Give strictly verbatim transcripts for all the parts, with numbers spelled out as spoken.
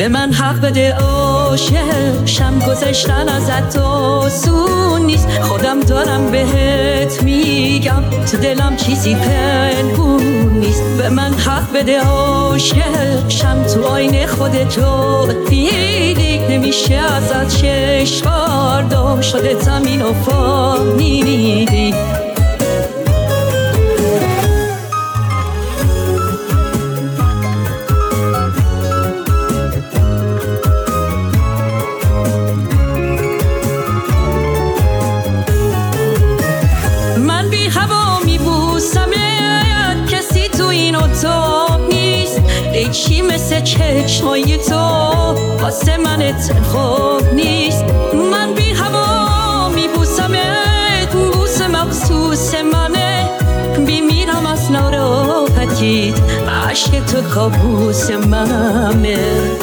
به من حق بده عاشق شم، گذشتن ازت آسون نیست. خودم دارم بهت میگم تو دلم چیزی پنهون نیست. به من حق بده عاشق شم، تو آینه خودتو دیدی نمیشه ازت چشم برداشت، شده زمین و فهمیدی. من بی هوا میبوسمت، کسی تو این اتاق نیست. هیچی مثل چشمای تو واسه من اتفاق نیست. من بی هوا میبوسمت، بوس مخصوص منه. بیمیرم از ناراحتیت، عشق تو کابوس منه.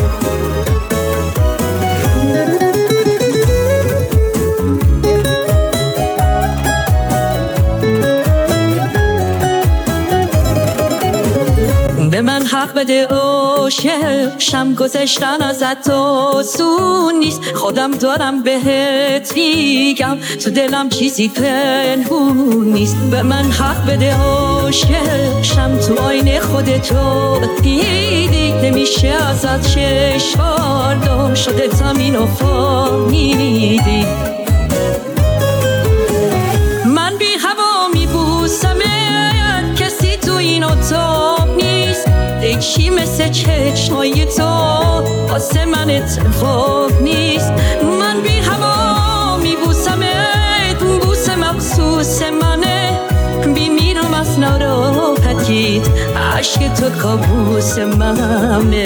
به من حق بده عاشق شم، گذشتن ازت آسون نیست. خودم دارم بهت میگم تو دلم چیزی پنهون نیست. به من حق بده عاشق شم، تو آینه خودتو دیدی نمیشه ازت چشم برداشت، شده زمین و فهمیدی. من بی هوا میبوسمت، کسی تو این اتاق نیست. هیچی مثل چشمای تو واسه من اتفاق نیست. من بی هوا میبوسمت، بوس مخصوص منه. بیمیرم از ناراحتیت، عشق تو کابوس منه.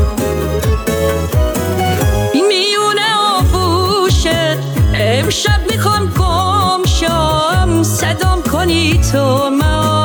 میونه آغوشت امشب میخوام گم شم، صدام کنی تو من.